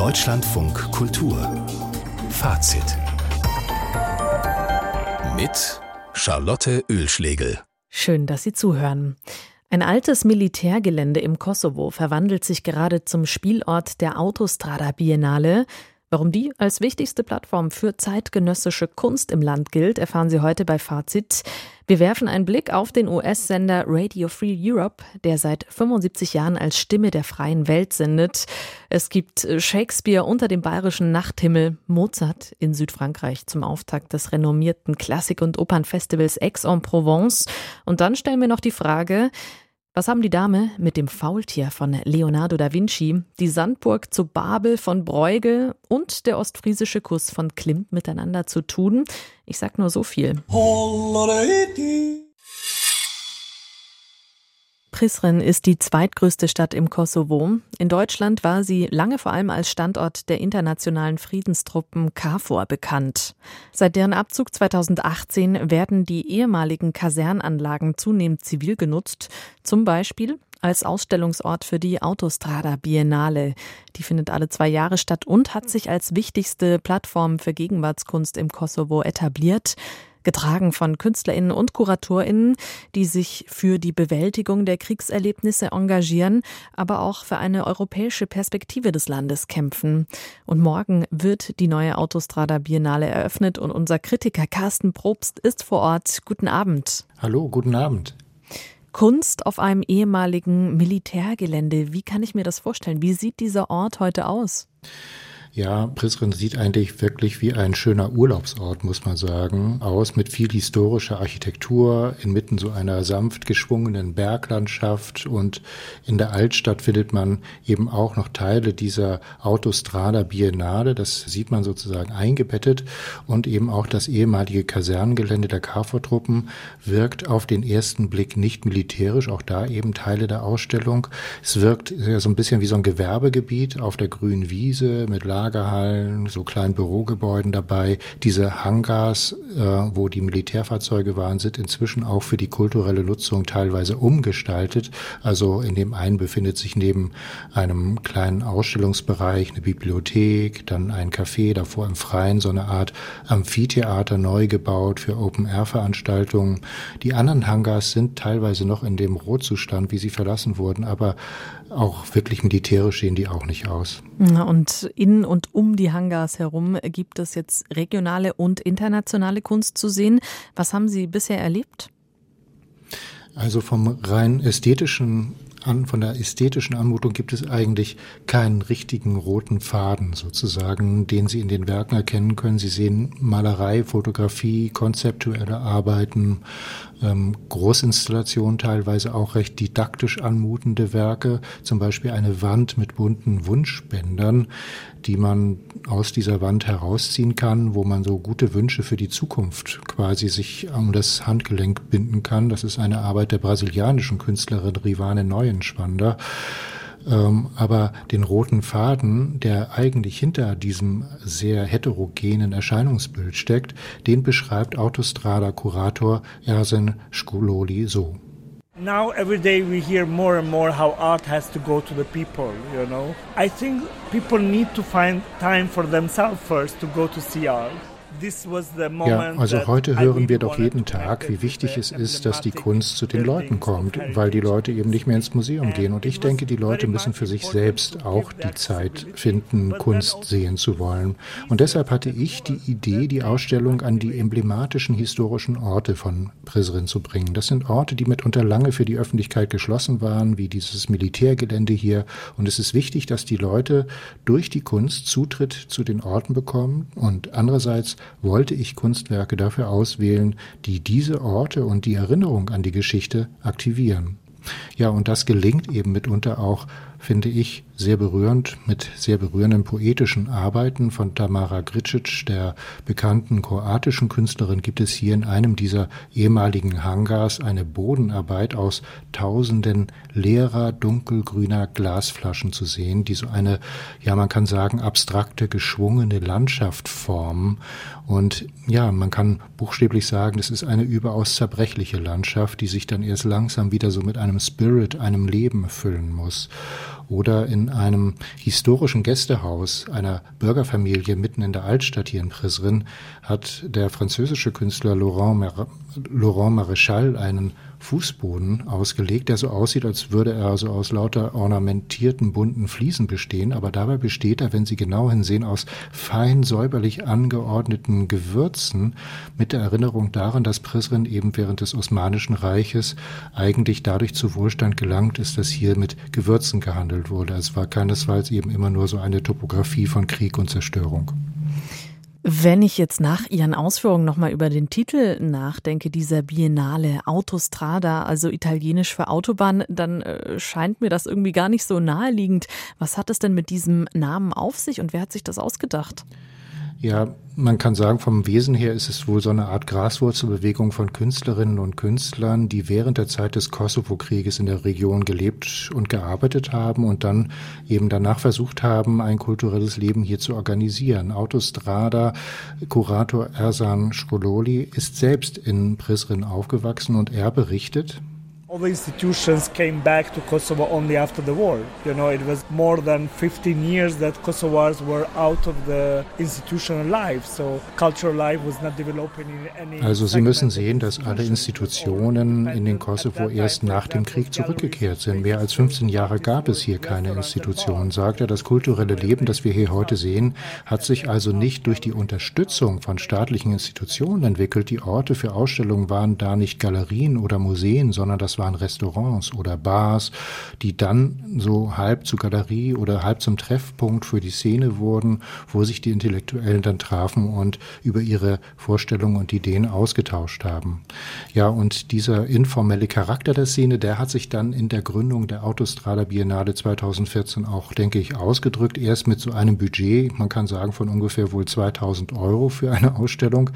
Deutschlandfunk Kultur Fazit mit Charlotte Oehlschlegel. Schön, dass Sie zuhören. Ein altes Militärgelände im Kosovo verwandelt sich gerade zum Spielort der Autostrada Biennale. Warum die als wichtigste Plattform für zeitgenössische Kunst im Land gilt, erfahren Sie heute bei Fazit. Wir werfen einen Blick auf den US-Sender Radio Free Europe, der seit 75 Jahren als Stimme der freien Welt sendet. Es gibt Shakespeare unter dem bayerischen Nachthimmel, Mozart in Südfrankreich zum Auftakt des renommierten Klassik- und Opernfestivals Aix-en-Provence. Und dann stellen wir noch die Frage: Was haben die Dame mit dem Faultier von Leonardo da Vinci, die Sandburg zu Babel von Bruegel und der ostfriesische Kuss von Klimt miteinander zu tun? Ich sag nur so viel. Prizren ist die zweitgrößte Stadt im Kosovo. In Deutschland war sie lange vor allem als Standort der internationalen Friedenstruppen KFOR bekannt. Seit deren Abzug 2018 werden die ehemaligen Kasernanlagen zunehmend zivil genutzt, zum Beispiel als Ausstellungsort für die Autostrada Biennale. Die findet alle 2 Jahre statt und hat sich als wichtigste Plattform für Gegenwartskunst im Kosovo etabliert. Getragen von KünstlerInnen und KuratorInnen, die sich für die Bewältigung der Kriegserlebnisse engagieren, aber auch für eine europäische Perspektive des Landes kämpfen. Und morgen wird die neue Autostrada Biennale eröffnet und unser Kritiker Carsten Probst ist vor Ort. Guten Abend. Hallo, guten Abend. Kunst auf einem ehemaligen Militärgelände. Wie kann ich mir das vorstellen? Wie sieht dieser Ort heute aus? Ja, Prizren sieht eigentlich wirklich wie ein schöner Urlaubsort, muss man sagen, aus, mit viel historischer Architektur, inmitten so einer sanft geschwungenen Berglandschaft, und in der Altstadt findet man eben auch noch Teile dieser Autostrada Biennale, das sieht man sozusagen eingebettet, und eben auch das ehemalige Kasernengelände der KFOR-Truppen wirkt auf den ersten Blick nicht militärisch, auch da eben Teile der Ausstellung. Es wirkt ja so ein bisschen wie so ein Gewerbegebiet auf der grünen Wiese mit Lagerhallen, so kleinen Bürogebäuden dabei. Diese Hangars, wo die Militärfahrzeuge waren, sind inzwischen auch für die kulturelle Nutzung teilweise umgestaltet. Also in dem einen befindet sich neben einem kleinen Ausstellungsbereich eine Bibliothek, dann ein Café, davor im Freien so eine Art Amphitheater neu gebaut für Open-Air-Veranstaltungen. Die anderen Hangars sind teilweise noch in dem Rohzustand, wie sie verlassen wurden, aber auch wirklich militärisch sehen die auch nicht aus. Und in und um die Hangars herum gibt es jetzt regionale und internationale Kunst zu sehen. Was haben Sie bisher erlebt? Also von der ästhetischen Anmutung gibt es eigentlich keinen richtigen roten Faden sozusagen, den Sie in den Werken erkennen können. Sie sehen Malerei, Fotografie, konzeptuelle Arbeiten, Großinstallationen, teilweise auch recht didaktisch anmutende Werke, zum Beispiel eine Wand mit bunten Wunschbändern, die man aus dieser Wand herausziehen kann, wo man so gute Wünsche für die Zukunft quasi sich um das Handgelenk binden kann. Das ist eine Arbeit der brasilianischen Künstlerin Rivane Neuenschwander. Aber den roten Faden, der eigentlich hinter diesem sehr heterogenen Erscheinungsbild steckt, den beschreibt Autostrada-Kurator Ersen Shkuloli so. Now every day we hear more and more how art has to go to the people, you know. I think people need to find time for themselves first to go to see art. Ja, also heute hören wir doch jeden Tag, wie wichtig es ist, dass die Kunst zu den Leuten kommt, weil die Leute eben nicht mehr ins Museum gehen. Und ich denke, die Leute müssen für sich selbst auch die Zeit finden, Kunst sehen zu wollen. Und deshalb hatte ich die Idee, die Ausstellung an die emblematischen historischen Orte von Prizren zu bringen. Das sind Orte, die mitunter lange für die Öffentlichkeit geschlossen waren, wie dieses Militärgelände hier. Und es ist wichtig, dass die Leute durch die Kunst Zutritt zu den Orten bekommen. Und andererseits wollte ich Kunstwerke dafür auswählen, die diese Orte und die Erinnerung an die Geschichte aktivieren. Ja, und das gelingt eben mitunter auch, finde ich, sehr berührend, mit sehr berührenden poetischen Arbeiten von Tamara Gricic, der bekannten kroatischen Künstlerin, gibt es hier in einem dieser ehemaligen Hangars eine Bodenarbeit aus tausenden leerer, dunkelgrüner Glasflaschen zu sehen, die so eine, ja, man kann sagen, abstrakte, geschwungene Landschaft formen. Und ja, man kann buchstäblich sagen, das ist eine überaus zerbrechliche Landschaft, die sich dann erst langsam wieder so mit einem Spirit, einem Leben füllen muss. Oder in einem historischen Gästehaus einer Bürgerfamilie mitten in der Altstadt hier in Prizren hat der französische Künstler Laurent Maréchal einen Fußboden ausgelegt, der so aussieht, als würde er so aus lauter ornamentierten bunten Fliesen bestehen. Aber dabei besteht er, wenn Sie genau hinsehen, aus fein säuberlich angeordneten Gewürzen mit der Erinnerung daran, dass Prizren eben während des Osmanischen Reiches eigentlich dadurch zu Wohlstand gelangt ist, dass hier mit Gewürzen gehandelt wurde. Es war keinesfalls eben immer nur so eine Topografie von Krieg und Zerstörung. Wenn ich jetzt nach Ihren Ausführungen nochmal über den Titel nachdenke, dieser Biennale Autostrada, also italienisch für Autobahn, dann scheint mir das irgendwie gar nicht so naheliegend. Was hat es denn mit diesem Namen auf sich und wer hat sich das ausgedacht? Ja, man kann sagen, vom Wesen her ist es wohl so eine Art Graswurzelbewegung von Künstlerinnen und Künstlern, die während der Zeit des Kosovo-Krieges in der Region gelebt und gearbeitet haben und dann eben danach versucht haben, ein kulturelles Leben hier zu organisieren. Autostrada, Kurator Ersan Shkololi ist selbst in Prizren aufgewachsen und er berichtet: All the institutions came back to Kosovo only after the war. You know, it was more than 15 years that Kosovars were out of the institutional life, so cultural life was not developing in any. Also Sie müssen sehen, dass alle Institutionen in den Kosovo erst nach dem Krieg zurückgekehrt sind. Mehr als 15 Jahre gab es hier keine Institutionen, sagt er. Das kulturelle Leben, das wir hier heute sehen, hat sich also nicht durch die Unterstützung von staatlichen Institutionen entwickelt. Die Orte für Ausstellungen waren da nicht Galerien oder Museen, sondern das waren Restaurants oder Bars, die dann so halb zur Galerie oder halb zum Treffpunkt für die Szene wurden, wo sich die Intellektuellen dann trafen und über ihre Vorstellungen und Ideen ausgetauscht haben. Ja, und dieser informelle Charakter der Szene, der hat sich dann in der Gründung der Autostrada Biennale 2014 auch, denke ich, ausgedrückt. Erst mit so einem Budget, man kann sagen von ungefähr wohl 2.000 € für eine Ausstellung.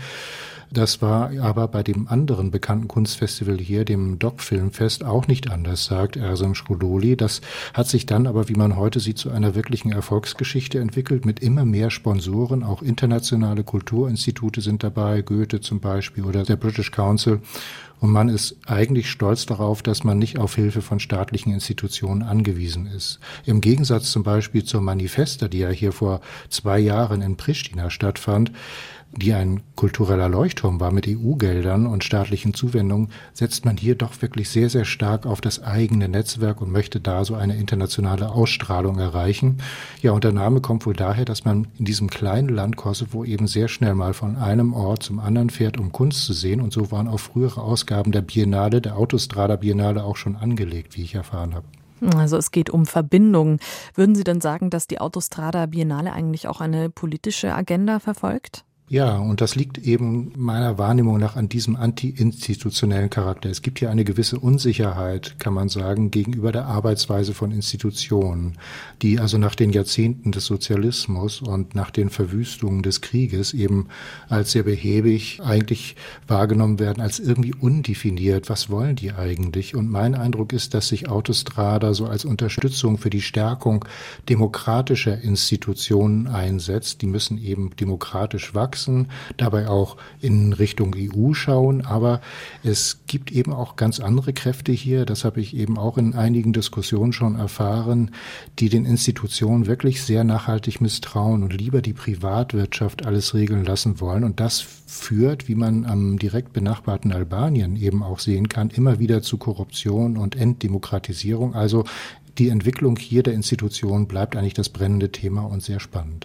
Das war aber bei dem anderen bekannten Kunstfestival hier, dem DOC-Filmfest, auch nicht anders, sagt Ersan Shkololi. Das hat sich dann aber, wie man heute sieht, zu einer wirklichen Erfolgsgeschichte entwickelt, mit immer mehr Sponsoren. Auch internationale Kulturinstitute sind dabei, Goethe zum Beispiel oder der British Council. Und man ist eigentlich stolz darauf, dass man nicht auf Hilfe von staatlichen Institutionen angewiesen ist. Im Gegensatz zum Beispiel zur Manifesta, die ja hier vor 2 Jahren in Pristina stattfand, die ein kultureller Leuchtturm war mit EU-Geldern und staatlichen Zuwendungen, setzt man hier doch wirklich sehr, sehr stark auf das eigene Netzwerk und möchte da so eine internationale Ausstrahlung erreichen. Ja, und der Name kommt wohl daher, dass man in diesem kleinen Land Kosovo eben sehr schnell mal von einem Ort zum anderen fährt, um Kunst zu sehen. Und so waren auch frühere Ausgaben der Biennale, der Autostrada Biennale, auch schon angelegt, wie ich erfahren habe. Also es geht um Verbindungen. Würden Sie denn sagen, dass die Autostrada Biennale eigentlich auch eine politische Agenda verfolgt? Ja, und das liegt eben meiner Wahrnehmung nach an diesem anti-institutionellen Charakter. Es gibt hier eine gewisse Unsicherheit, kann man sagen, gegenüber der Arbeitsweise von Institutionen, die also nach den Jahrzehnten des Sozialismus und nach den Verwüstungen des Krieges eben als sehr behäbig eigentlich wahrgenommen werden, als irgendwie undefiniert. Was wollen die eigentlich? Und mein Eindruck ist, dass sich Autostrada so als Unterstützung für die Stärkung demokratischer Institutionen einsetzt. Die müssen eben demokratisch wachsen, dabei auch in Richtung EU schauen, aber es gibt eben auch ganz andere Kräfte hier, das habe ich eben auch in einigen Diskussionen schon erfahren, die den Institutionen wirklich sehr nachhaltig misstrauen und lieber die Privatwirtschaft alles regeln lassen wollen, und das führt, wie man am direkt benachbarten Albanien eben auch sehen kann, immer wieder zu Korruption und Entdemokratisierung. Also die Entwicklung hier der Institutionen bleibt eigentlich das brennende Thema und sehr spannend.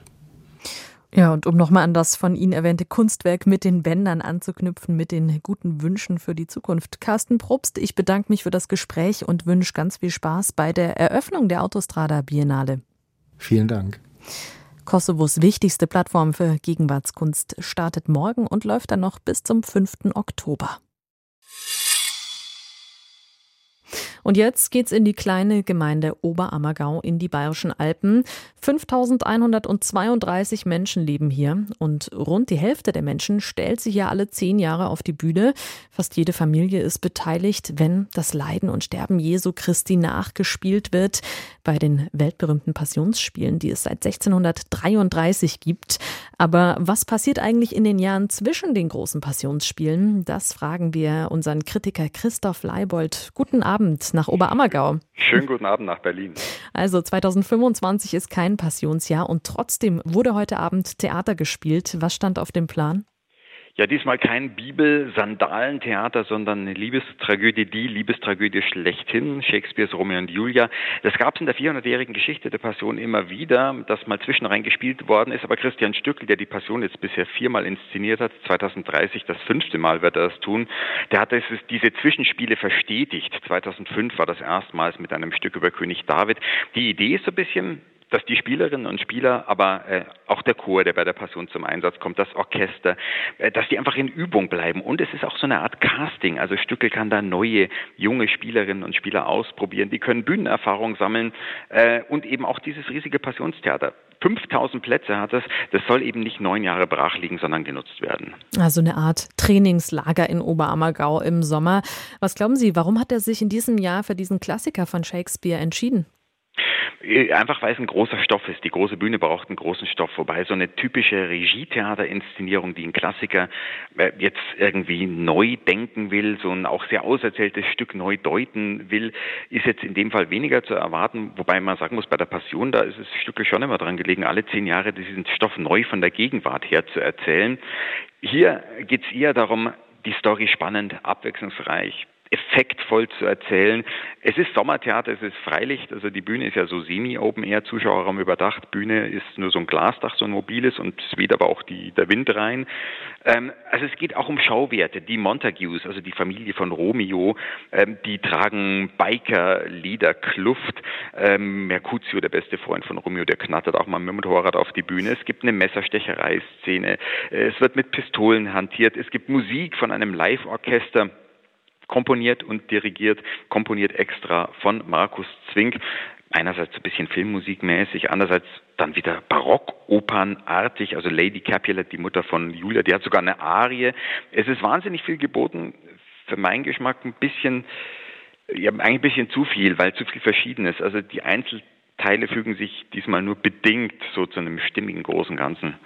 Ja, und um nochmal an das von Ihnen erwähnte Kunstwerk mit den Bändern anzuknüpfen, mit den guten Wünschen für die Zukunft. Carsten Probst, ich bedanke mich für das Gespräch und wünsche ganz viel Spaß bei der Eröffnung der Autostrada Biennale. Vielen Dank. Kosovos wichtigste Plattform für Gegenwartskunst startet morgen und läuft dann noch bis zum 5. Oktober. Und jetzt geht's in die kleine Gemeinde Oberammergau in die Bayerischen Alpen. 5.132 Menschen leben hier und rund die Hälfte der Menschen stellt sich ja alle 10 Jahre auf die Bühne. Fast jede Familie ist beteiligt, wenn das Leiden und Sterben Jesu Christi nachgespielt wird. Bei den weltberühmten Passionsspielen, die es seit 1633 gibt. Aber was passiert eigentlich in den Jahren zwischen den großen Passionsspielen? Das fragen wir unseren Kritiker Christoph Leibold. Guten Abend nach Oberammergau. Schönen guten Abend nach Berlin. Also 2025 ist kein Passionsjahr und trotzdem wurde heute Abend Theater gespielt. Was stand auf dem Plan? Ja, diesmal kein Bibel-Sandalen-Theater, sondern eine Liebestragödie, die Liebestragödie schlechthin, Shakespeares Romeo und Julia. Das gab es in der 400-jährigen Geschichte der Passion immer wieder, dass mal zwischenrein gespielt worden ist. Aber Christian Stückl, der die Passion jetzt bisher 4-mal inszeniert hat, 2030 das 5. Mal wird er das tun, der hat diese Zwischenspiele verstetigt. 2005 war das erstmals mit einem Stück über König David. Die Idee ist so ein bisschen, dass die Spielerinnen und Spieler, aber auch der Chor, der bei der Passion zum Einsatz kommt, das Orchester, dass die einfach in Übung bleiben. Und es ist auch so eine Art Casting. Also Stückl kann da neue, junge Spielerinnen und Spieler ausprobieren. Die können Bühnenerfahrung sammeln und eben auch dieses riesige Passionstheater. 5000 Plätze hat es. Das soll eben nicht 9 Jahre brach liegen, sondern genutzt werden. Also eine Art Trainingslager in Oberammergau im Sommer. Was glauben Sie, warum hat er sich in diesem Jahr für diesen Klassiker von Shakespeare entschieden? Einfach weil es ein großer Stoff ist. Die große Bühne braucht einen großen Stoff. Wobei so eine typische Regietheaterinszenierung, die ein Klassiker jetzt irgendwie neu denken will, so ein auch sehr auserzähltes Stück neu deuten will, ist jetzt in dem Fall weniger zu erwarten. Wobei man sagen muss, bei der Passion, da ist es Stückl schon immer dran gelegen, alle 10 Jahre diesen Stoff neu von der Gegenwart her zu erzählen. Hier geht es eher darum, die Story spannend, abwechslungsreich, effektvoll zu erzählen. Es ist Sommertheater, es ist Freilicht, also die Bühne ist ja so semi-open-air, Zuschauerraum überdacht, Bühne ist nur so ein Glasdach, so ein mobiles und es weht aber auch der Wind rein. Also es geht auch um Schauwerte. Die Montagues, also die Familie von Romeo, die tragen Biker-Lederkluft. Mercutio, der beste Freund von Romeo, der knattert auch mal mit dem Motorrad auf die Bühne. Es gibt eine Messerstecherei-Szene, es wird mit Pistolen hantiert, es gibt Musik von einem Live-Orchester, komponiert und dirigiert, komponiert extra von Markus Zwink. Einerseits ein bisschen filmmusikmäßig, andererseits dann wieder barockopernartig. Also Lady Capulet, die Mutter von Julia, die hat sogar eine Arie. Es ist wahnsinnig viel geboten, für meinen Geschmack ein bisschen zu viel, weil zu viel Verschiedenes. Also die Einzelteile fügen sich diesmal nur bedingt so zu einem stimmigen großen Ganzen.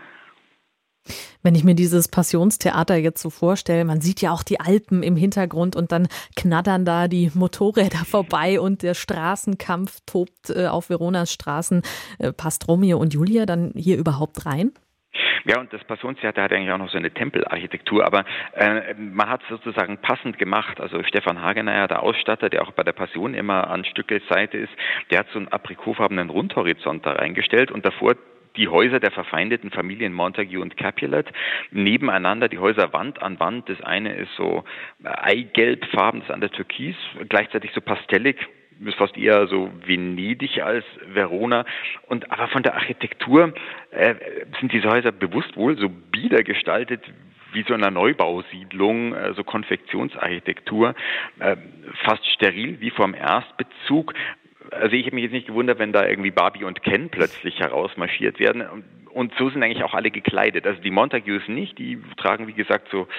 Wenn ich mir dieses Passionstheater jetzt so vorstelle, man sieht ja auch die Alpen im Hintergrund und dann knattern da die Motorräder vorbei und der Straßenkampf tobt auf Veronas Straßen. Passt Romeo und Julia dann hier überhaupt rein? Ja, und das Passionstheater hat eigentlich auch noch so eine Tempelarchitektur, aber man hat es sozusagen passend gemacht. Also Stefan Hageneyer, der Ausstatter, der auch bei der Passion immer an Stückels Seite ist, der hat so einen aprikotfarbenen Rundhorizont da reingestellt und davor die Häuser der verfeindeten Familien Montague und Capulet nebeneinander, die Häuser Wand an Wand. Das eine ist so eigelbfarben, das andere türkis, gleichzeitig so pastellig, ist fast eher so Venedig als Verona. Aber von der Architektur sind diese Häuser bewusst wohl so bieder gestaltet wie so in einer Neubausiedlung, so Konfektionsarchitektur, fast steril wie vom Erstbezug. Also ich habe mich jetzt nicht gewundert, wenn da irgendwie Barbie und Ken plötzlich herausmarschiert werden. Und so sind eigentlich auch alle gekleidet. Also die Montagues nicht, die tragen wie gesagt so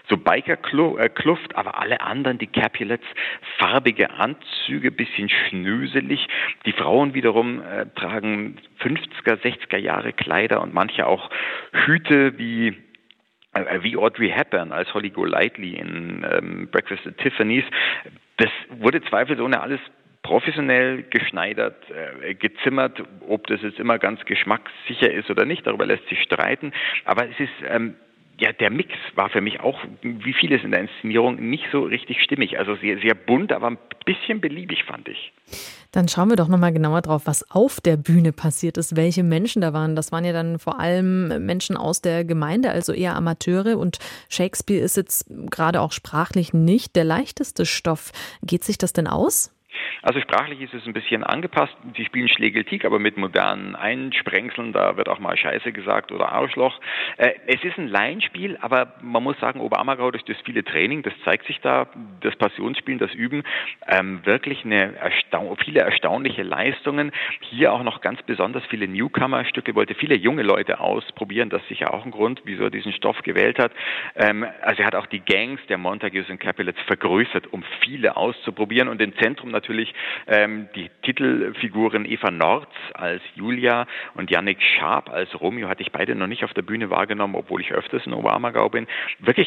Biker-Kluft, aber alle anderen, die Capulets, farbige Anzüge, bisschen schnöselig. Die Frauen wiederum tragen 50er, 60er Jahre Kleider und manche auch Hüte wie Audrey Hepburn als Holly Golightly in Breakfast at Tiffany's. Das wurde zweifelsohne alles professionell geschneidert, gezimmert. Ob das jetzt immer ganz geschmackssicher ist oder nicht, darüber lässt sich streiten. Aber es ist, der Mix war für mich auch, wie vieles in der Inszenierung, nicht so richtig stimmig. Also sehr, sehr bunt, aber ein bisschen beliebig, fand ich. Dann schauen wir doch nochmal genauer drauf, was auf der Bühne passiert ist, welche Menschen da waren. Das waren ja dann vor allem Menschen aus der Gemeinde, also eher Amateure. Und Shakespeare ist jetzt gerade auch sprachlich nicht der leichteste Stoff. Geht sich das denn aus? Also sprachlich ist es ein bisschen angepasst. Sie spielen Schlegeltick, aber mit modernen Einsprengseln. Da wird auch mal Scheiße gesagt oder Arschloch. Es ist ein Laienspiel, aber man muss sagen, Oberammergau durch das viele Training, das zeigt sich da, das Passionsspielen, das Üben, wirklich viele erstaunliche Leistungen. Hier auch noch ganz besonders viele Newcomer-Stücke, wollte viele junge Leute ausprobieren. Das ist sicher auch ein Grund, wieso er diesen Stoff gewählt hat. Also er hat auch die Gangs der Montagues und Capulets vergrößert, um viele auszuprobieren. Und im Zentrum natürlich die Titelfiguren Eva Norz als Julia und Yannick Schaap als Romeo hatte ich beide noch nicht auf der Bühne wahrgenommen, obwohl ich öfters in Oberammergau bin. Wirklich ein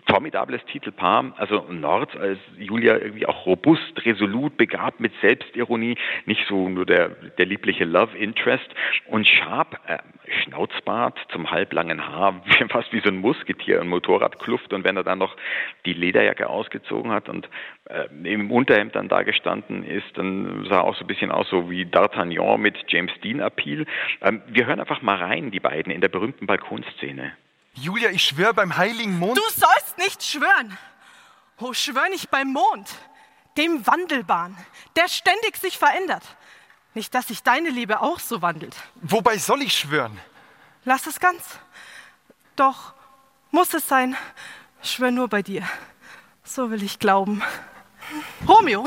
formidables Titelpaar, also Nord als Julia irgendwie auch robust, resolut, begabt mit Selbstironie, nicht so nur der liebliche Love Interest, und Sharp, Schnauzbart zum halblangen Haar, fast wie so ein Musketier, ein Motorradkluft, und wenn er dann noch die Lederjacke ausgezogen hat und im Unterhemd dann da gestanden ist, dann sah er auch so ein bisschen aus so wie D'Artagnan mit James Dean Appeal. Wir hören einfach mal rein, die beiden, in der berühmten Balkonszene. Julia, ich schwöre beim heiligen Mond... Du sollst nicht schwören! Oh, schwör nicht beim Mond, dem Wandelbaren, der ständig sich verändert. Nicht, dass sich deine Liebe auch so wandelt. Wobei soll ich schwören? Lass es ganz. Doch, muss es sein, schwör nur bei dir. So will ich glauben. Romeo,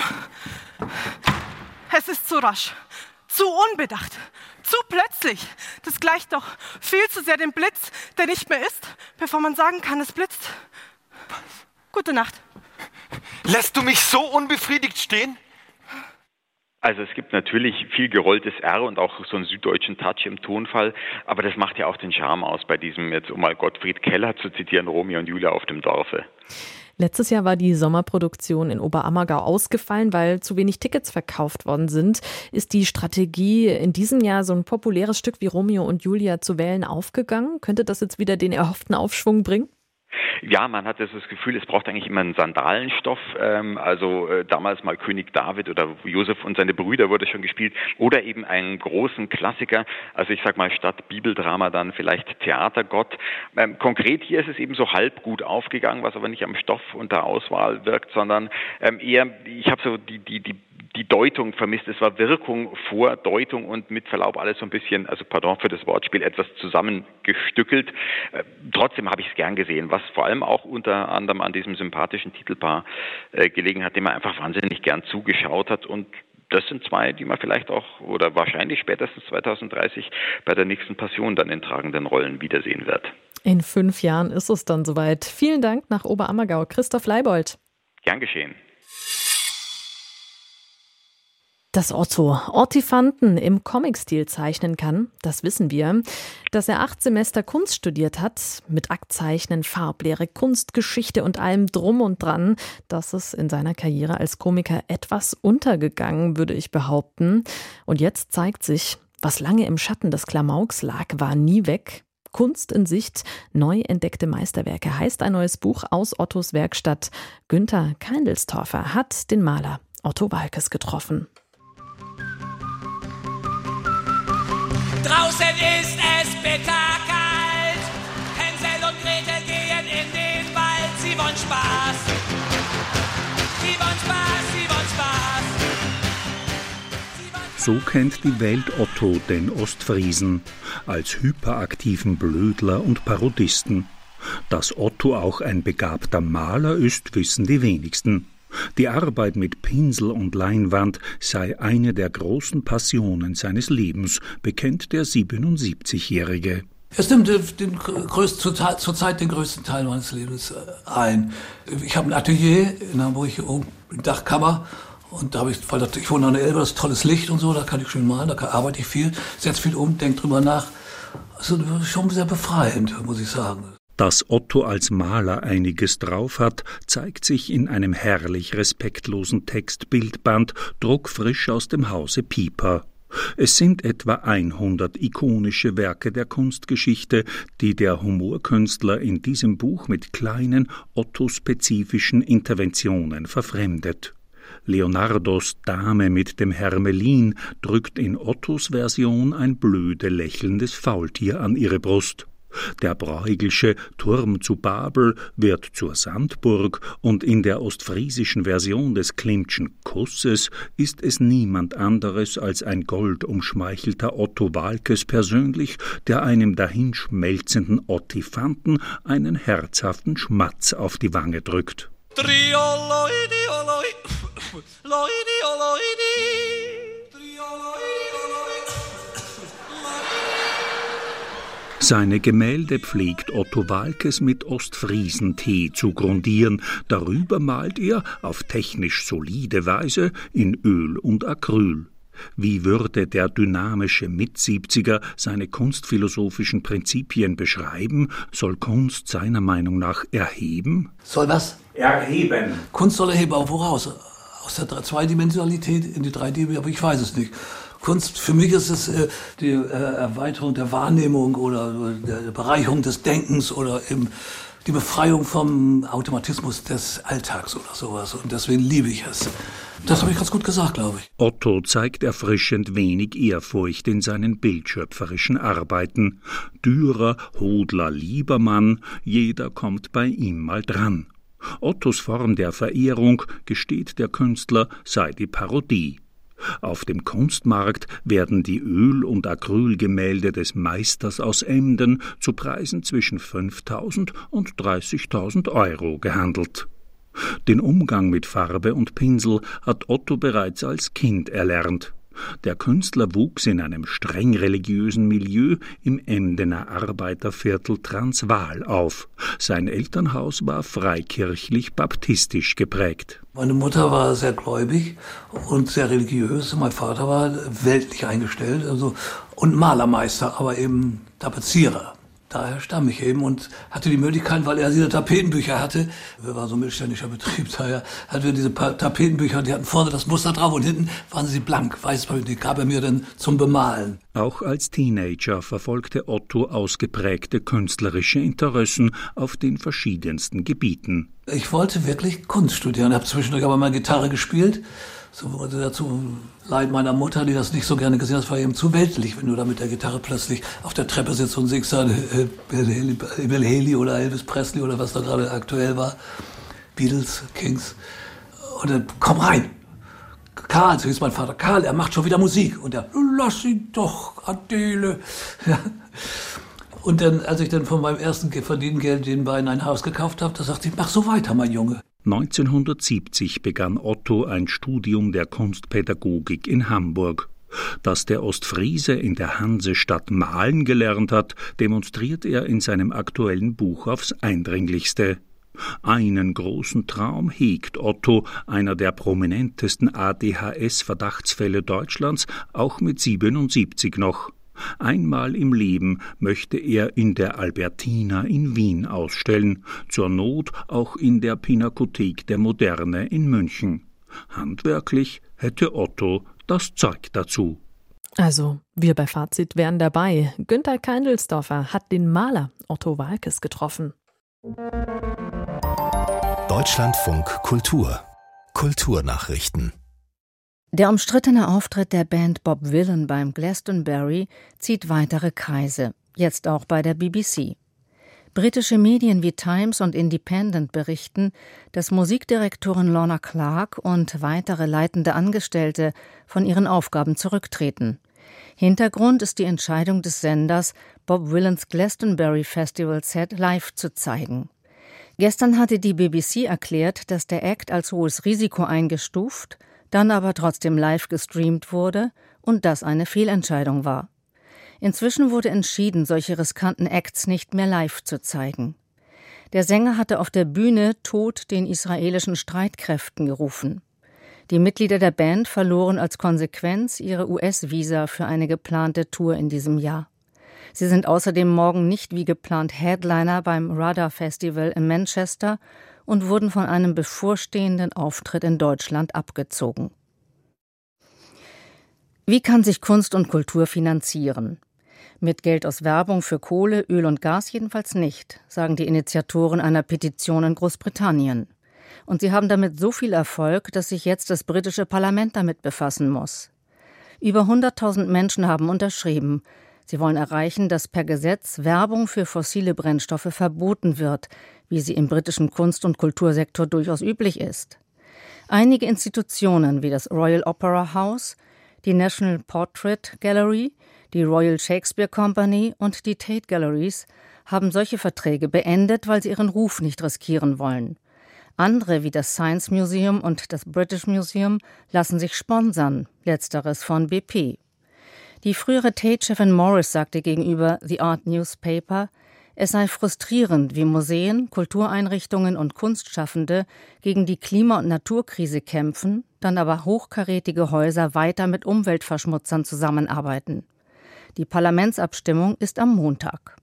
es ist zu rasch, zu unbedacht. Zu plötzlich. Das gleicht doch viel zu sehr dem Blitz, der nicht mehr ist, bevor man sagen kann, es blitzt. Gute Nacht. Lässt du mich so unbefriedigt stehen? Also es gibt natürlich viel gerolltes R und auch so einen süddeutschen Touch im Tonfall, aber das macht ja auch den Charme aus bei diesem, jetzt um mal Gottfried Keller zu zitieren, Romeo und Julia auf dem Dorfe. Letztes Jahr war die Sommerproduktion in Oberammergau ausgefallen, weil zu wenig Tickets verkauft worden sind. Ist die Strategie in diesem Jahr, so ein populäres Stück wie Romeo und Julia zu wählen, aufgegangen? Könnte das jetzt wieder den erhofften Aufschwung bringen? Ja, man hat das Gefühl, es braucht eigentlich immer einen Sandalenstoff. Damals mal König David oder Josef und seine Brüder wurde schon gespielt. Oder eben einen großen Klassiker. Also ich sag mal, statt Bibeldrama dann vielleicht Theatergott. Konkret hier ist es eben so halb gut aufgegangen, was aber nicht am Stoff und der Auswahl wirkt, sondern eher, ich habe so die Deutung vermisst. Es war Wirkung vor Deutung und mit Verlaub alles so ein bisschen, also pardon für das Wortspiel, etwas zusammengestückelt. Trotzdem habe ich es gern gesehen, was vor allem auch unter anderem an diesem sympathischen Titelpaar gelegen hat, dem man einfach wahnsinnig gern zugeschaut hat. Und das sind zwei, die man vielleicht auch oder wahrscheinlich spätestens 2030 bei der nächsten Passion dann in tragenden Rollen wiedersehen wird. In 5 Jahren ist es dann soweit. Vielen Dank nach Oberammergau, Christoph Leibold. Gern geschehen. Dass Otto Ortifanten im Comic-Stil zeichnen kann, das wissen wir. Dass er 8 Semester Kunst studiert hat, mit Aktzeichnen, Farblehre, Kunstgeschichte und allem drum und dran, das ist in seiner Karriere als Komiker etwas untergegangen, würde ich behaupten. Und jetzt zeigt sich, was lange im Schatten des Klamauks lag, war nie weg. Kunst in Sicht, neu entdeckte Meisterwerke heißt ein neues Buch aus Ottos Werkstatt. Günther Keindelstorfer hat den Maler Otto Waalkes getroffen. Draußen ist es bitterkalt, Hänsel und Gretel gehen in den Wald, sie wollen Spaß, sie wollen Spaß, sie wollen Spaß. So kennt die Welt Otto, den Ostfriesen, als hyperaktiven Blödler und Parodisten. Dass Otto auch ein begabter Maler ist, wissen die wenigsten. Die Arbeit mit Pinsel und Leinwand sei eine der großen Passionen seines Lebens, bekennt der 77-Jährige. Es nimmt zurzeit den größten Teil meines Lebens ein. Ich habe ein Atelier in Hamburg, oben in Dachkammer. Und da habe ich wohne an der Elbe, das ist tolles Licht und so, da kann ich schön malen, da arbeite ich viel, setze viel um, denke drüber nach. Also schon sehr befreiend, muss ich sagen. Dass Otto als Maler einiges drauf hat, zeigt sich in einem herrlich respektlosen Textbildband, druckfrisch aus dem Hause Pieper. Es sind etwa 100 ikonische Werke der Kunstgeschichte, die der Humorkünstler in diesem Buch mit kleinen, Otto-spezifischen Interventionen verfremdet. Leonardos Dame mit dem Hermelin drückt in Ottos Version ein blöde lächelndes Faultier an ihre Brust. Der Bruegelsche Turm zu Babel wird zur Sandburg und in der ostfriesischen Version des Klimtschen Kusses ist es niemand anderes als ein goldumschmeichelter Otto Waalkes persönlich, der einem dahinschmelzenden Ottifanten einen herzhaften Schmatz auf die Wange drückt. Seine Gemälde pflegt Otto Waalkes mit Ostfriesentee zu grundieren. Darüber malt er auf technisch solide Weise in Öl und Acryl. Wie würde der dynamische Mit-70er seine kunstphilosophischen Prinzipien beschreiben? Soll Kunst seiner Meinung nach erheben? Soll was? Erheben. Kunst soll erheben, aber woraus? Aus der Zweidimensionalität in die Dreidimensionalität, aber ich weiß es nicht. Kunst, für mich ist es die Erweiterung der Wahrnehmung oder der Bereicherung des Denkens oder eben die Befreiung vom Automatismus des Alltags oder sowas. Und deswegen liebe ich es. Das habe ich ganz gut gesagt, glaube ich. Otto zeigt erfrischend wenig Ehrfurcht in seinen bildschöpferischen Arbeiten. Dürer, Hodler, Liebermann, jeder kommt bei ihm mal dran. Ottos Form der Verehrung, gesteht der Künstler, sei die Parodie. Auf dem Kunstmarkt werden die Öl- und Acrylgemälde des Meisters aus Emden zu Preisen zwischen 5.000 und 30.000 Euro gehandelt. Den Umgang mit Farbe und Pinsel hat Otto bereits als Kind erlernt. Der Künstler wuchs in einem streng religiösen Milieu im Emdener Arbeiterviertel Transvaal auf. Sein Elternhaus war freikirchlich-baptistisch geprägt. Meine Mutter war sehr gläubig und sehr religiös. Mein Vater war weltlich eingestellt und Malermeister, aber eben Tapezierer. Daher stamme ich eben und hatte die Möglichkeit, weil er diese Tapetenbücher hatte, wir waren so ein mittelständischer Betrieb, daher hatten wir diese Tapetenbücher, die hatten vorne das Muster drauf und hinten waren sie blank, weiß, die gab er mir dann zum Bemalen. Auch als Teenager verfolgte Otto ausgeprägte künstlerische Interessen auf den verschiedensten Gebieten. Ich wollte wirklich Kunst studieren, habe zwischendurch aber mal Gitarre gespielt. So dazu Leid meiner Mutter, die das nicht so gerne gesehen hat, das war eben zu weltlich, wenn du da mit der Gitarre plötzlich auf der Treppe sitzt und singst dann Bill Haley oder Elvis Presley oder was da gerade aktuell war, Beatles, Kings. Und dann, komm rein. Karl, so hieß mein Vater, Karl, er macht schon wieder Musik. Und er, lass ihn doch, Adele. Ja. Und dann, als ich dann von meinem ersten verdienten Geld den beiden ein Haus gekauft habe, da sagte ich, mach so weiter, mein Junge. 1970 begann Otto ein Studium der Kunstpädagogik in Hamburg. Dass der Ostfriese in der Hansestadt malen gelernt hat, demonstriert er in seinem aktuellen Buch aufs Eindringlichste. Einen großen Traum hegt Otto, einer der prominentesten ADHS-Verdachtsfälle Deutschlands, auch mit 77 noch. Einmal im Leben möchte er in der Albertina in Wien ausstellen, zur Not auch in der Pinakothek der Moderne in München. Handwerklich hätte Otto das Zeug dazu. Also, wir bei Fazit wären dabei. Günter Keindelsdorfer hat den Maler Otto Waalkes getroffen. Deutschlandfunk Kultur. Kulturnachrichten. Der umstrittene Auftritt der Band Bob Dylan beim Glastonbury zieht weitere Kreise, jetzt auch bei der BBC. Britische Medien wie Times und Independent berichten, dass Musikdirektorin Lorna Clark und weitere leitende Angestellte von ihren Aufgaben zurücktreten. Hintergrund ist die Entscheidung des Senders, Bob Dylans Glastonbury Festival Set live zu zeigen. Gestern hatte die BBC erklärt, dass der Act als hohes Risiko eingestuft, dann aber trotzdem live gestreamt wurde und das eine Fehlentscheidung war. Inzwischen wurde entschieden, solche riskanten Acts nicht mehr live zu zeigen. Der Sänger hatte auf der Bühne Tod den israelischen Streitkräften gerufen. Die Mitglieder der Band verloren als Konsequenz ihre US-Visa für eine geplante Tour in diesem Jahr. Sie sind außerdem morgen nicht wie geplant Headliner beim Radar Festival in Manchester und wurden von einem bevorstehenden Auftritt in Deutschland abgezogen. Wie kann sich Kunst und Kultur finanzieren? Mit Geld aus Werbung für Kohle, Öl und Gas jedenfalls nicht, sagen die Initiatoren einer Petition in Großbritannien. Und sie haben damit so viel Erfolg, dass sich jetzt das britische Parlament damit befassen muss. Über 100.000 Menschen haben unterschrieben. Sie wollen erreichen, dass per Gesetz Werbung für fossile Brennstoffe verboten wird, wie sie im britischen Kunst- und Kultursektor durchaus üblich ist. Einige Institutionen wie das Royal Opera House, die National Portrait Gallery, die Royal Shakespeare Company und die Tate Galleries haben solche Verträge beendet, weil sie ihren Ruf nicht riskieren wollen. Andere wie das Science Museum und das British Museum lassen sich sponsern, letzteres von BP. Die frühere Tate-Chefin Morris sagte gegenüber The Art Newspaper, Es sei frustrierend, wie Museen, Kultureinrichtungen und Kunstschaffende gegen die Klima- und Naturkrise kämpfen, dann aber hochkarätige Häuser weiter mit Umweltverschmutzern zusammenarbeiten. Die Parlamentsabstimmung ist am Montag.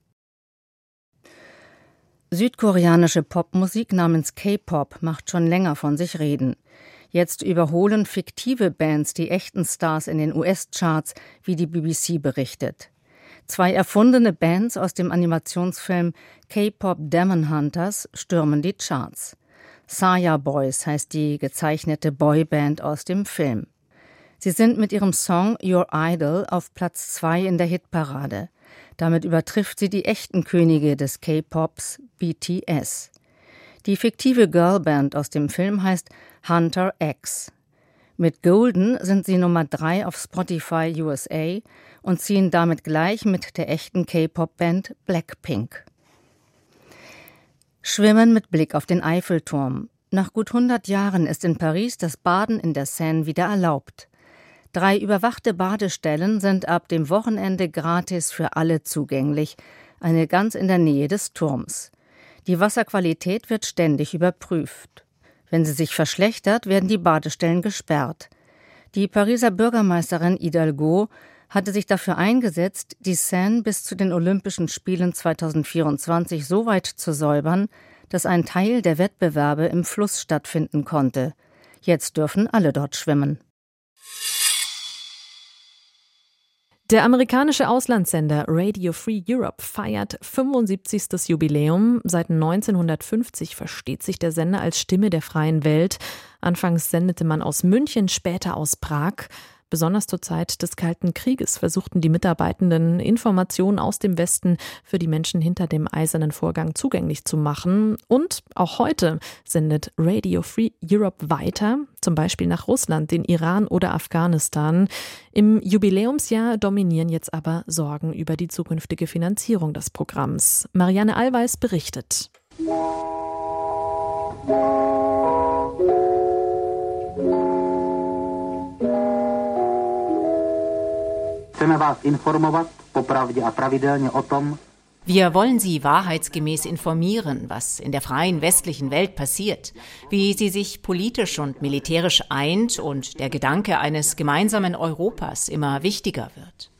Südkoreanische Popmusik namens K-Pop macht schon länger von sich reden. Jetzt überholen fiktive Bands die echten Stars in den US-Charts, wie die BBC berichtet. 2 erfundene Bands aus dem Animationsfilm K-Pop Demon Hunters stürmen die Charts. Saya Boys heißt die gezeichnete Boyband aus dem Film. Sie sind mit ihrem Song Your Idol auf Platz 2 in der Hitparade. Damit übertrifft sie die echten Könige des K-Pops, BTS. Die fiktive Girlband aus dem Film heißt Hunter X. Mit Golden sind sie Nummer 3 auf Spotify USA und ziehen damit gleich mit der echten K-Pop-Band Blackpink. Schwimmen mit Blick auf den Eiffelturm. Nach gut 100 Jahren ist in Paris das Baden in der Seine wieder erlaubt. 3 überwachte Badestellen sind ab dem Wochenende gratis für alle zugänglich, eine ganz in der Nähe des Turms. Die Wasserqualität wird ständig überprüft. Wenn sie sich verschlechtert, werden die Badestellen gesperrt. Die Pariser Bürgermeisterin Hidalgo hatte sich dafür eingesetzt, die Seine bis zu den Olympischen Spielen 2024 so weit zu säubern, dass ein Teil der Wettbewerbe im Fluss stattfinden konnte. Jetzt dürfen alle dort schwimmen. Der amerikanische Auslandssender Radio Free Europe feiert 75. Jubiläum. Seit 1950 versteht sich der Sender als Stimme der freien Welt. Anfangs sendete man aus München, später aus Prag. Besonders zur Zeit des Kalten Krieges versuchten die Mitarbeitenden, Informationen aus dem Westen für die Menschen hinter dem Eisernen Vorhang zugänglich zu machen. Und auch heute sendet Radio Free Europe weiter, zum Beispiel nach Russland, den Iran oder Afghanistan. Im Jubiläumsjahr dominieren jetzt aber Sorgen über die zukünftige Finanzierung des Programms. Marianne Allweis berichtet. Wir wollen Sie wahrheitsgemäß informieren, was in der freien westlichen Welt passiert, wie sie sich politisch und militärisch eint und der Gedanke eines gemeinsamen Europas immer wichtiger wird.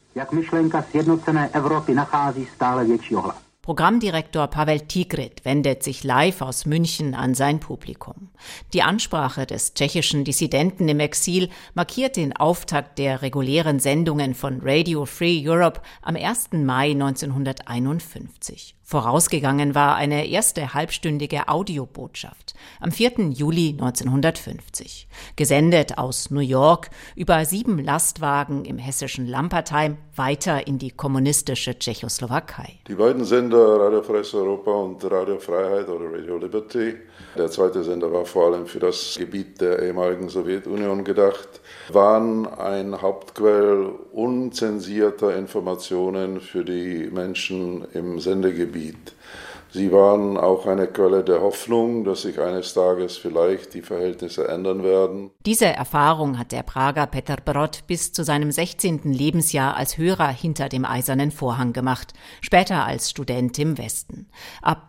Programmdirektor Pavel Tigrit wendet sich live aus München an sein Publikum. Die Ansprache des tschechischen Dissidenten im Exil markiert den Auftakt der regulären Sendungen von Radio Free Europe am 1. Mai 1951. Vorausgegangen war eine erste halbstündige Audiobotschaft am 4. Juli 1950. Gesendet aus New York über 7 Lastwagen im hessischen Lampertheim weiter in die kommunistische Tschechoslowakei. Die beiden Sender Radio Freies Europa und Radio Freiheit oder Radio Liberty, der zweite Sender war vor allem für das Gebiet der ehemaligen Sowjetunion gedacht, waren ein Hauptquell unzensierter Informationen für die Menschen im Sendegebiet. Sie waren auch eine Quelle der Hoffnung, dass sich eines Tages vielleicht die Verhältnisse ändern werden. Diese Erfahrung hat der Prager Petr Brod bis zu seinem 16. Lebensjahr als Hörer hinter dem Eisernen Vorhang gemacht, später als Student im Westen. Ab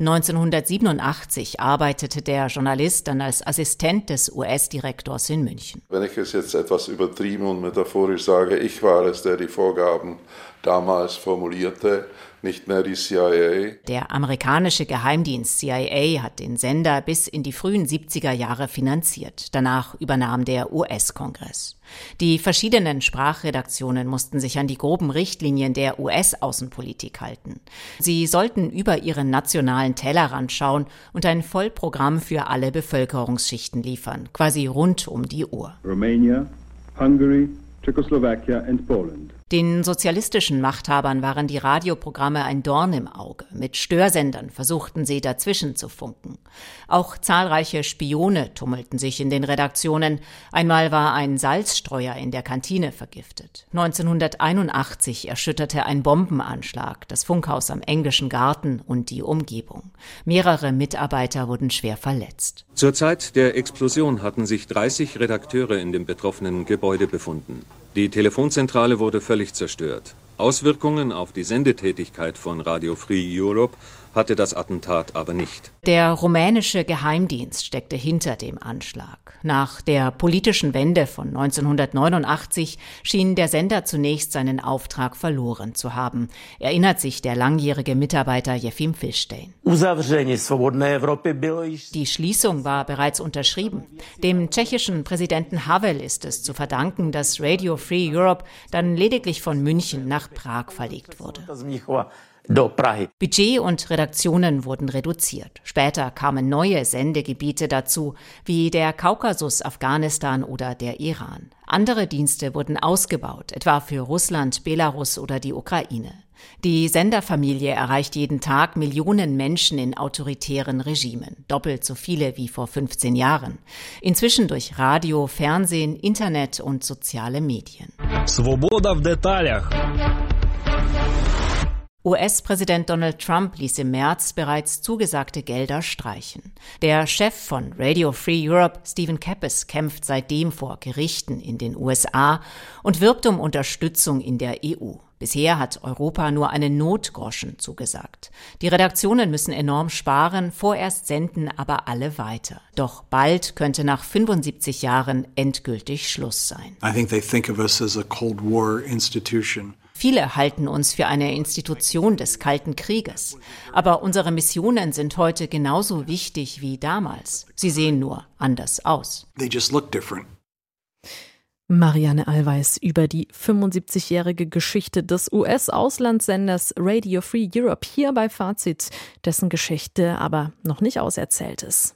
1987 arbeitete der Journalist dann als Assistent des US-Direktors in München. Wenn ich es jetzt etwas übertrieben und metaphorisch sage, ich war es, der die Vorgaben damals formulierte, nicht mehr die CIA. Der amerikanische Geheimdienst CIA hat den Sender bis in die frühen 70er Jahre finanziert. Danach übernahm der US-Kongress. Die verschiedenen Sprachredaktionen mussten sich an die groben Richtlinien der US-Außenpolitik halten. Sie sollten über ihren nationalen Tellerrand schauen und ein Vollprogramm für alle Bevölkerungsschichten liefern, quasi rund um die Uhr. Romania, Hungary, Czechoslovakia and Poland. Den sozialistischen Machthabern waren die Radioprogramme ein Dorn im Auge. Mit Störsendern versuchten sie dazwischen zu funken. Auch zahlreiche Spione tummelten sich in den Redaktionen. Einmal war ein Salzstreuer in der Kantine vergiftet. 1981 erschütterte ein Bombenanschlag das Funkhaus am Englischen Garten und die Umgebung. Mehrere Mitarbeiter wurden schwer verletzt. Zur Zeit der Explosion hatten sich 30 Redakteure in dem betroffenen Gebäude befunden. Die Telefonzentrale wurde völlig zerstört. Auswirkungen auf die Sendetätigkeit von Radio Free Europe hatte das Attentat aber nicht. Der rumänische Geheimdienst steckte hinter dem Anschlag. Nach der politischen Wende von 1989 schien der Sender zunächst seinen Auftrag verloren zu haben, erinnert sich der langjährige Mitarbeiter Jefim Fischstein. Die Schließung war bereits unterschrieben. Dem tschechischen Präsidenten Havel ist es zu verdanken, dass Radio Free Europe dann lediglich von München nach Prag verlegt wurde. Budget und Redaktionen wurden reduziert. Später kamen neue Sendegebiete dazu, wie der Kaukasus, Afghanistan oder der Iran. Andere Dienste wurden ausgebaut, etwa für Russland, Belarus oder die Ukraine. Die Senderfamilie erreicht jeden Tag Millionen Menschen in autoritären Regimen, doppelt so viele wie vor 15 Jahren. Inzwischen durch Radio, Fernsehen, Internet und soziale Medien. Svoboda v detaljach. US-Präsident Donald Trump ließ im März bereits zugesagte Gelder streichen. Der Chef von Radio Free Europe, Stephen Kappes, kämpft seitdem vor Gerichten in den USA und wirbt um Unterstützung in der EU. Bisher hat Europa nur einen Notgroschen zugesagt. Die Redaktionen müssen enorm sparen, vorerst senden aber alle weiter. Doch bald könnte nach 75 Jahren endgültig Schluss sein. I think they think of us as a Cold War institution. Viele halten uns für eine Institution des Kalten Krieges. Aber unsere Missionen sind heute genauso wichtig wie damals. Sie sehen nur anders aus. They just look different. Marianne Allweis über die 75-jährige Geschichte des US-Auslandssenders Radio Free Europe hier bei Fazit, dessen Geschichte aber noch nicht auserzählt ist.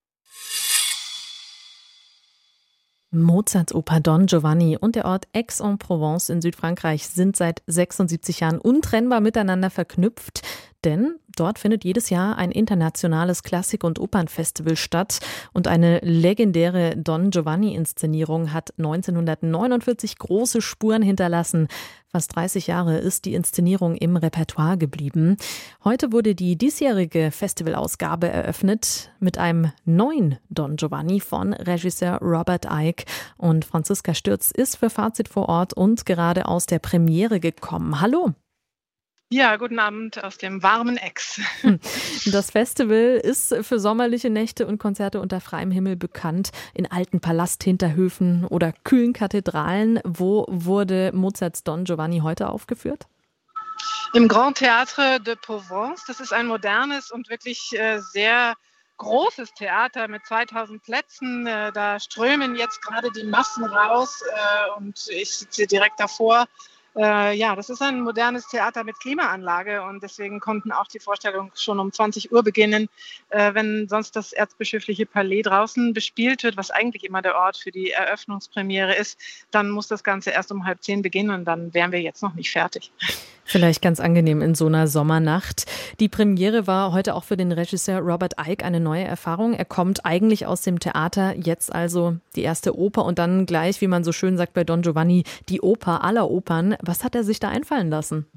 Mozarts Oper Don Giovanni und der Ort Aix-en-Provence in Südfrankreich sind seit 76 Jahren untrennbar miteinander verknüpft, denn dort findet jedes Jahr ein internationales Klassik- und Opernfestival statt und eine legendäre Don Giovanni-Inszenierung hat 1949 große Spuren hinterlassen. Fast 30 Jahre ist die Inszenierung im Repertoire geblieben. Heute wurde die diesjährige Festivalausgabe eröffnet mit einem neuen Don Giovanni von Regisseur Robert Icke. Und Franziska Stürz ist für Fazit vor Ort und gerade aus der Premiere gekommen. Hallo! Ja, guten Abend aus dem warmen Aix. Das Festival ist für sommerliche Nächte und Konzerte unter freiem Himmel bekannt. In alten Palasthinterhöfen oder kühlen Kathedralen. Wo wurde Mozarts Don Giovanni heute aufgeführt? Im Grand Théâtre de Provence. Das ist ein modernes und wirklich sehr großes Theater mit 2000 Plätzen. Da strömen jetzt gerade die Massen raus und ich sitze direkt davor. Ja, das ist ein modernes Theater mit Klimaanlage und deswegen konnten auch die Vorstellungen schon um 20 Uhr beginnen. Wenn sonst das Erzbischöfliche Palais draußen bespielt wird, was eigentlich immer der Ort für die Eröffnungspremiere ist, dann muss das Ganze erst um 9:30 beginnen und dann wären wir jetzt noch nicht fertig. Vielleicht ganz angenehm in so einer Sommernacht. Die Premiere war heute auch für den Regisseur Robert Icke eine neue Erfahrung. Er kommt eigentlich aus dem Theater, jetzt also die erste Oper und dann gleich, wie man so schön sagt bei Don Giovanni, die Oper aller Opern. Was hat er sich da einfallen lassen?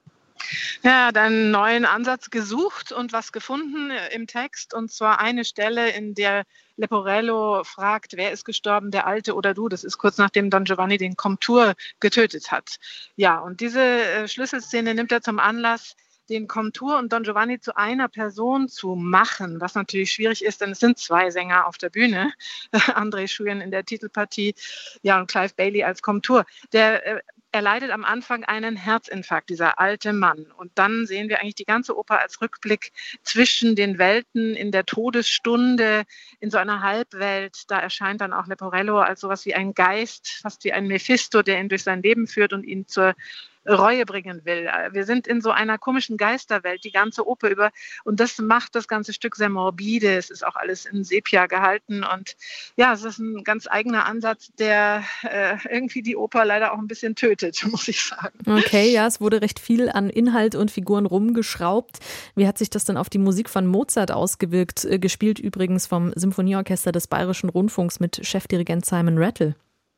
Er hat einen neuen Ansatz gesucht und was gefunden im Text, und zwar eine Stelle, in der Leporello fragt, wer ist gestorben, der Alte oder du? Das ist kurz nachdem Don Giovanni den Komtur getötet hat. Ja, und diese Schlüsselszene nimmt er zum Anlass, den Komtur und Don Giovanni zu einer Person zu machen, was natürlich schwierig ist, denn es sind zwei Sänger auf der Bühne, André Chouin in der Titelpartie, ja, und Clive Bailey als Komtur. Er leidet am Anfang einen Herzinfarkt, dieser alte Mann. Und dann sehen wir eigentlich die ganze Oper als Rückblick zwischen den Welten in der Todesstunde, in so einer Halbwelt. Da erscheint dann auch Leporello als sowas wie ein Geist, fast wie ein Mephisto, der ihn durch sein Leben führt und ihn zur Reue bringen will. Wir sind in so einer komischen Geisterwelt, die ganze Oper über. Und das macht das ganze Stück sehr morbide. Es ist auch alles in Sepia gehalten. Und ja, es ist ein ganz eigener Ansatz, der irgendwie die Oper leider auch ein bisschen tötet, muss ich sagen. Okay, ja, es wurde recht viel an Inhalt und Figuren rumgeschraubt. Wie hat sich das denn auf die Musik von Mozart ausgewirkt? Gespielt übrigens vom Symphonieorchester des Bayerischen Rundfunks mit Chefdirigent Simon Rattle.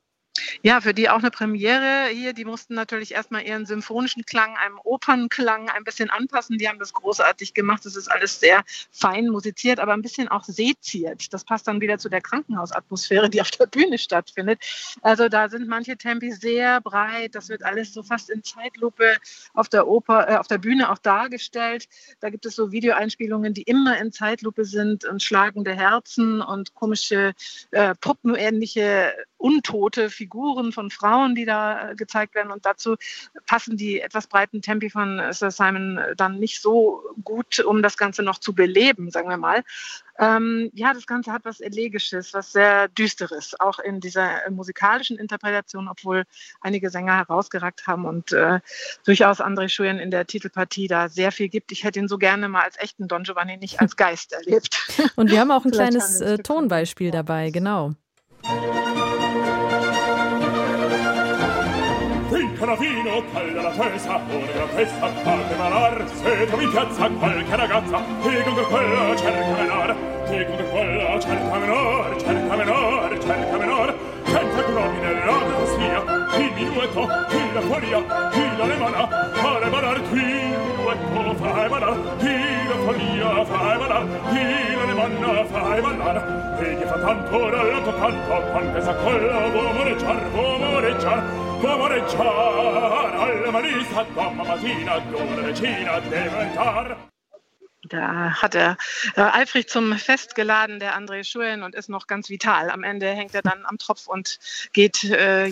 Ja, für die auch eine Premiere hier. Die mussten natürlich erstmal ihren symphonischen Klang einem Opernklang ein bisschen anpassen. Die haben das großartig gemacht. Das ist alles sehr fein musiziert, aber ein bisschen auch seziert. Das passt dann wieder zu der Krankenhausatmosphäre, die auf der Bühne stattfindet. Also da sind manche Tempi sehr breit. Das wird alles so fast in Zeitlupe auf der Bühne auch dargestellt. Da gibt es so Videoeinspielungen, die immer in Zeitlupe sind und schlagende Herzen und komische puppenähnliche untote Figuren von Frauen, die da gezeigt werden. Und dazu passen die etwas breiten Tempi von Sir Simon dann nicht so gut, um das Ganze noch zu beleben, sagen wir mal. Das Ganze hat was Elegisches, was sehr Düsteres, auch in dieser musikalischen Interpretation, obwohl einige Sänger herausgeragt haben und durchaus André Chouin in der Titelpartie da sehr viel gibt. Ich hätte ihn so gerne mal als echten Don Giovanni, nicht als Geist erlebt. Und wir haben auch ein kleines Tonbeispiel dabei, genau. Vino, calda la testa, ora la testa, fate malar, se trovi in piazza qualche ragazza, e con quella cerca menor, senza gnomine la sia, il minuetto, il la folia, il l'alemana, fare malar, il minuetto, fai malar, il la folia, fai malar, il l'alemana, fai malar, e che fa tanto l'alto canto, quante sa quella vomoreggiar, alla malissa, domma mattina, d'una decina deve entrar. Da hat er eifrig zum Fest geladen, der André Chouin, und ist noch ganz vital. Am Ende hängt er dann am Tropf und geht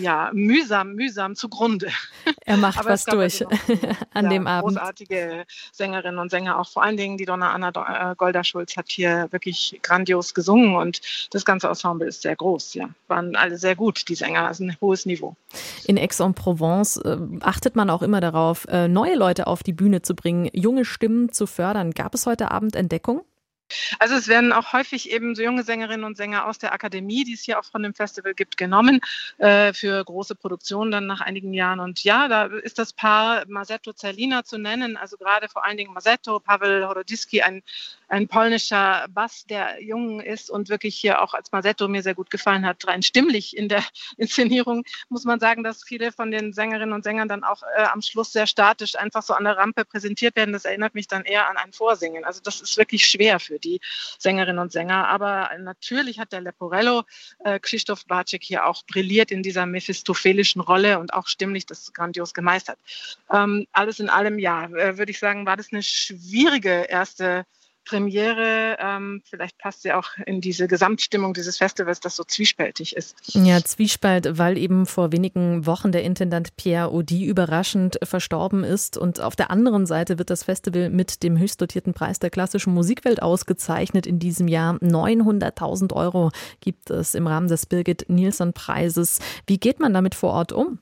mühsam zugrunde. Er macht was durch an dem Abend. Großartige Sängerinnen und Sänger, auch vor allen Dingen die Donna Anna Golda-Schulz hat hier wirklich grandios gesungen und das ganze Ensemble ist sehr groß. Ja. Waren alle sehr gut, die Sänger, also ein hohes Niveau. In Aix-en-Provence achtet man auch immer darauf, neue Leute auf die Bühne zu bringen, junge Stimmen zu fördern. Gab es heute Abend Entdeckung? Also es werden auch häufig eben so junge Sängerinnen und Sänger aus der Akademie, die es hier auch von dem Festival gibt, genommen für große Produktionen dann nach einigen Jahren. Und ja, da ist das Paar Mazzetto-Zerlina zu nennen, also gerade vor allen Dingen Mazzetto, Paweł Horodziewski, ein polnischer Bass, der jung ist und wirklich hier auch als Mazzetto mir sehr gut gefallen hat. Rein stimmlich in der Inszenierung muss man sagen, dass viele von den Sängerinnen und Sängern dann auch am Schluss sehr statisch einfach so an der Rampe präsentiert werden. Das erinnert mich dann eher an ein Vorsingen. Also das ist wirklich schwer für die Sängerinnen und Sänger. Aber natürlich hat der Leporello, Krzysztof Barczyk, hier auch brilliert in dieser mephistophelischen Rolle und auch stimmlich das grandios gemeistert. Alles in allem, ja, würde ich sagen, war das eine schwierige erste Premiere. Vielleicht passt sie auch in diese Gesamtstimmung dieses Festivals, das so zwiespältig ist. Ja, Zwiespalt, weil eben vor wenigen Wochen der Intendant Pierre Audi überraschend verstorben ist. Und auf der anderen Seite wird das Festival mit dem höchst dotierten Preis der klassischen Musikwelt ausgezeichnet in diesem Jahr. 900.000 € gibt es im Rahmen des Birgit-Nilsson-Preises. Wie geht man damit vor Ort um?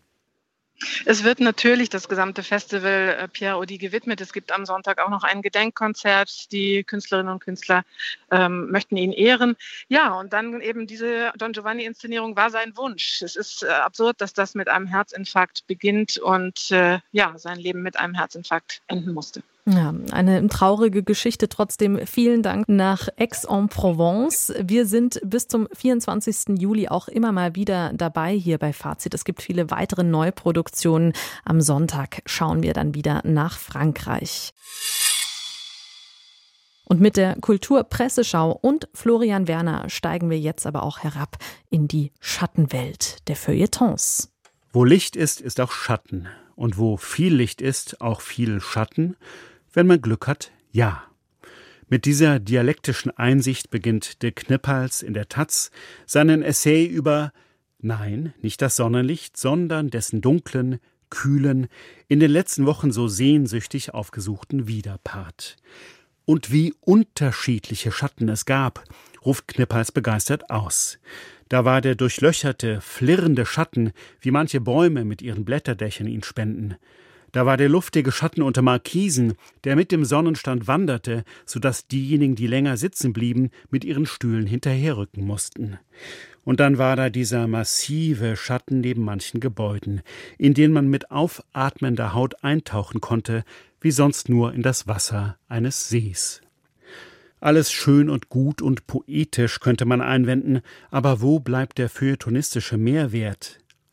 Es wird natürlich das gesamte Festival Pierre Audi gewidmet. Es gibt am Sonntag auch noch ein Gedenkkonzert. Die Künstlerinnen und Künstler möchten ihn ehren. Ja, und dann eben diese Don Giovanni-Inszenierung war sein Wunsch. Es ist absurd, dass das mit einem Herzinfarkt beginnt und sein Leben mit einem Herzinfarkt enden musste. Ja, eine traurige Geschichte. Trotzdem vielen Dank nach Aix-en-Provence. Wir sind bis zum 24. Juli auch immer mal wieder dabei hier bei Fazit. Es gibt viele weitere Neuproduktionen. Am Sonntag schauen wir dann wieder nach Frankreich. Und mit der Kulturpresseschau und Florian Werner steigen wir jetzt aber auch herab in die Schattenwelt der Feuilletons. Wo Licht ist, ist auch Schatten. Und wo viel Licht ist, auch viel Schatten. Wenn man Glück hat, ja. Mit dieser dialektischen Einsicht beginnt Dirk Knippals in der taz seinen Essay über, nein, nicht das Sonnenlicht, sondern dessen dunklen, kühlen, in den letzten Wochen so sehnsüchtig aufgesuchten Widerpart. Und wie unterschiedliche Schatten es gab, ruft Knippals begeistert aus. Da war der durchlöcherte, flirrende Schatten, wie manche Bäume mit ihren Blätterdächern ihn spenden. Da war der luftige Schatten unter Markisen, der mit dem Sonnenstand wanderte, sodass diejenigen, die länger sitzen blieben, mit ihren Stühlen hinterherrücken mussten. Und dann war da dieser massive Schatten neben manchen Gebäuden, in den man mit aufatmender Haut eintauchen konnte, wie sonst nur in das Wasser eines Sees. Alles schön und gut und poetisch, könnte man einwenden, aber wo bleibt der feuilletonistische Mehrwert?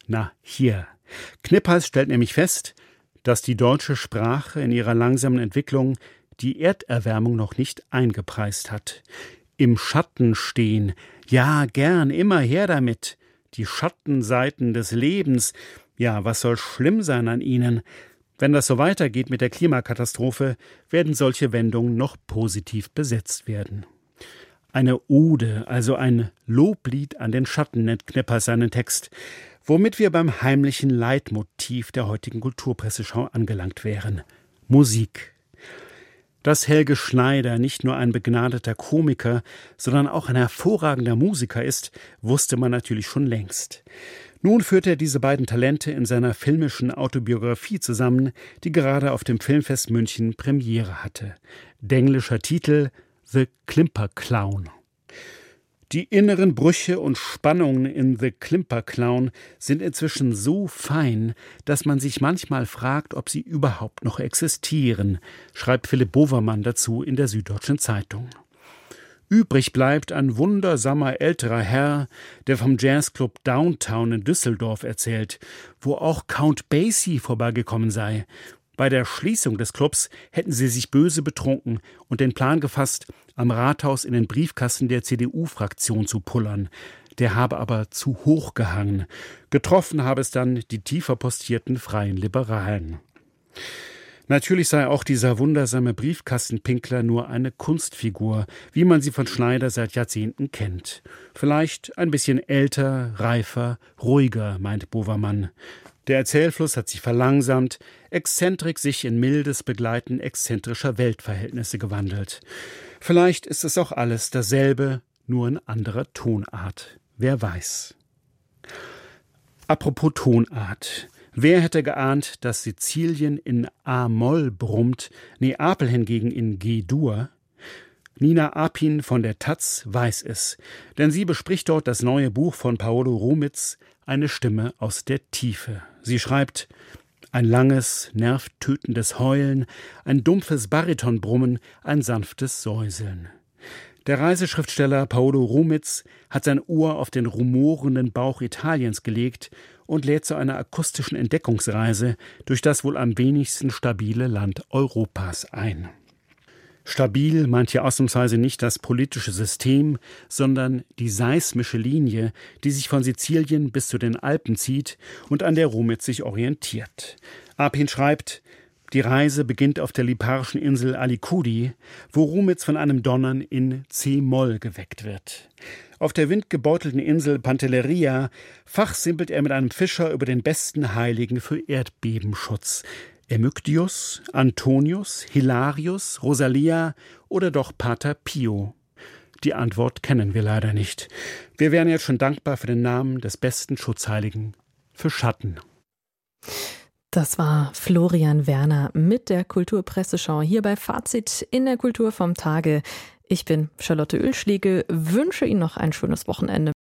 Na, hier. Kniphals stellt nämlich fest, dass die deutsche Sprache in ihrer langsamen Entwicklung die Erderwärmung noch nicht eingepreist hat. Im Schatten stehen, ja, gern, immer her damit. Die Schattenseiten des Lebens, ja, was soll schlimm sein an ihnen? Wenn das so weitergeht mit der Klimakatastrophe, werden solche Wendungen noch positiv besetzt werden. Eine Ode, also ein Loblied an den Schatten, nennt Kniphals seinen Text, womit wir beim heimlichen Leitmotiv der heutigen Kulturpresseschau angelangt wären: Musik. Dass Helge Schneider nicht nur ein begnadeter Komiker, sondern auch ein hervorragender Musiker ist, wusste man natürlich schon längst. Nun führt er diese beiden Talente in seiner filmischen Autobiografie zusammen, die gerade auf dem Filmfest München Premiere hatte. Der englische Titel The Klimper Clown. Die inneren Brüche und Spannungen in The Klimper Clown sind inzwischen so fein, dass man sich manchmal fragt, ob sie überhaupt noch existieren, schreibt Philipp Bovermann dazu in der Süddeutschen Zeitung. Übrig bleibt ein wundersamer älterer Herr, der vom Jazzclub Downtown in Düsseldorf erzählt, wo auch Count Basie vorbeigekommen sei. Bei der Schließung des Clubs hätten sie sich böse betrunken und den Plan gefasst, am Rathaus in den Briefkasten der CDU-Fraktion zu pullern. Der habe aber zu hoch gehangen. Getroffen habe es dann die tiefer postierten Freien Liberalen. Natürlich sei auch dieser wundersame Briefkastenpinkler nur eine Kunstfigur, wie man sie von Schneider seit Jahrzehnten kennt. Vielleicht ein bisschen älter, reifer, ruhiger, meint Bovermann. Der Erzählfluss hat sich verlangsamt, Exzentrik sich in mildes Begleiten exzentrischer Weltverhältnisse gewandelt. Vielleicht ist es auch alles dasselbe, nur in anderer Tonart. Wer weiß. Apropos Tonart. Wer hätte geahnt, dass Sizilien in A-Moll brummt, Neapel hingegen in G-Dur? Nina Apin von der taz weiß es, denn sie bespricht dort das neue Buch von Paolo Rumitz, Eine Stimme aus der Tiefe. Sie schreibt: Ein langes, nervtötendes Heulen, ein dumpfes Baritonbrummen, ein sanftes Säuseln. Der Reiseschriftsteller Paolo Rumitz hat sein Ohr auf den rumorenden Bauch Italiens gelegt und lädt zu einer akustischen Entdeckungsreise durch das wohl am wenigsten stabile Land Europas ein. Stabil meint hier ausnahmsweise nicht das politische System, sondern die seismische Linie, die sich von Sizilien bis zu den Alpen zieht und an der Rumitz sich orientiert. Apin schreibt: Die Reise beginnt auf der liparischen Insel Alicudi, wo Rumitz von einem Donnern in C-Moll geweckt wird. Auf der windgebeutelten Insel Pantelleria fachsimpelt er mit einem Fischer über den besten Heiligen für Erdbebenschutz. Emygdius, Antonius, Hilarius, Rosalia oder doch Pater Pio? Die Antwort kennen wir leider nicht. Wir wären jetzt schon dankbar für den Namen des besten Schutzheiligen für Schatten. Das war Florian Werner mit der Kulturpresseschau hier bei Fazit in der Kultur vom Tage. Ich bin Charlotte Oehlschlegel, wünsche Ihnen noch ein schönes Wochenende.